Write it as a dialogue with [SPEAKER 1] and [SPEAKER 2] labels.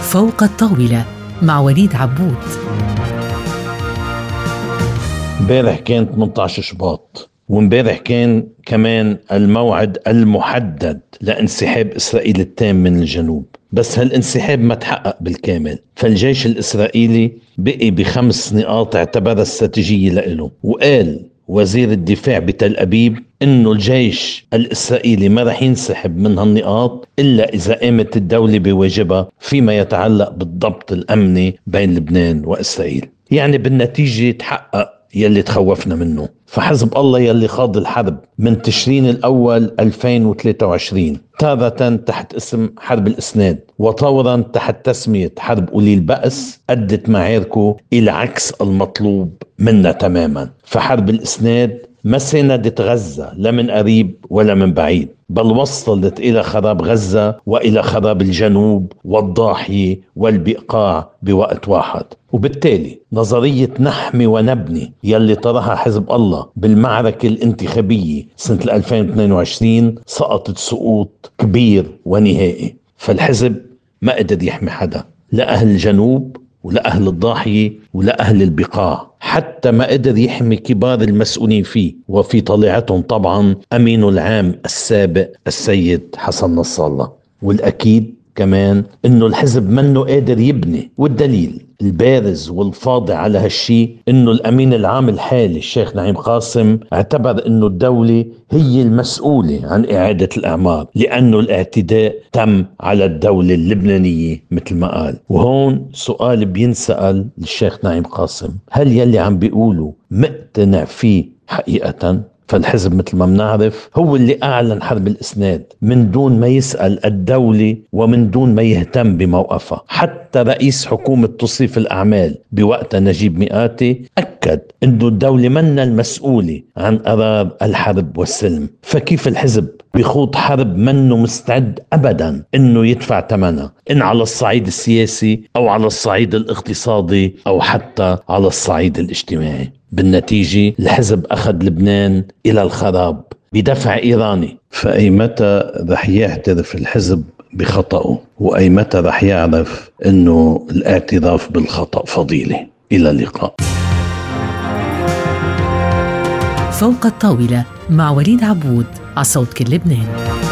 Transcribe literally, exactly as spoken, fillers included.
[SPEAKER 1] فوق الطاولة مع وليد عبود.
[SPEAKER 2] امبارح كان ثمانية عشر شباط، وامبارح كان كمان الموعد المحدد لانسحاب إسرائيل التام من الجنوب، بس هالانسحاب ما تحقق بالكامل، فالجيش الإسرائيلي بقي بخمس نقاط اعتبرها استراتيجية لإله. وقال وزير الدفاع بتل أبيب إنه الجيش الإسرائيلي ما رح ينسحب من هالنقاط إلا إذا قامت الدولة بواجبها فيما يتعلق بالضبط الأمني بين لبنان وإسرائيل. يعني بالنتيجة تحقق يلي تخوفنا منه. فحزب الله يلي خاض الحرب من تشرين الأول ألفين وثلاثة وعشرين تارة تحت اسم حرب الإسناد وطورا تحت تسمية حرب أولي البأس، أدت معاركه إلى عكس المطلوب منا تماما. فحرب الإسناد ما ساندت غزة لا من قريب ولا من بعيد، بل وصلت إلى خراب غزة وإلى خراب الجنوب والضاحية والبقاع بوقت واحد. وبالتالي نظرية نحمي ونبني يلي طرحها حزب الله بالمعركة الانتخابية سنة ألفين واثنين وعشرين سقطت سقوط كبير ونهائي. فالحزب ما قدر يحمي حدا، لا أهل الجنوب ولا أهل الضاحية ولا أهل البقاع، حتى ما قدر يحمي كبار المسؤولين فيه، وفي طليعتهم طبعا أمينه العام السابق السيد حسن نصر الله. والأكيد كمان إنه الحزب منه قادر يبني، والدليل البارز والفاضع على هالشي إنه الأمين العام الحالي الشيخ نعيم قاسم اعتبر إنه الدولة هي المسؤولة عن إعادة الأعمار، لأنه الاعتداء تم على الدولة اللبنانية مثل ما قال. وهون سؤال بينسأل للشيخ نعيم قاسم، هل يلي عم بيقولوا مقتنع فيه حقيقة؟ فالحزب مثل ما بنعرف هو اللي أعلن حرب الإسناد من دون ما يسأل الدولة ومن دون ما يهتم بموقفها. حتى رئيس حكومة تصريف الأعمال بوقتها نجيب مئاتي أكد أنه الدولة منا المسؤولة عن قرار الحرب والسلم. فكيف الحزب بيخوض حرب منه مستعد أبدا أنه يدفع ثمنها، إن على الصعيد السياسي أو على الصعيد الاقتصادي أو حتى على الصعيد الاجتماعي؟ بالنتيجة الحزب أخذ لبنان إلى الخراب بدفع إيراني. فأي متى رح يعترف الحزب بخطأه؟ وأي متى رح يعرف أنه الاعتراف بالخطأ فضيلة؟ إلى اللقاء.
[SPEAKER 1] فوق الطاولة مع وليد عبود على صوت كل لبنان.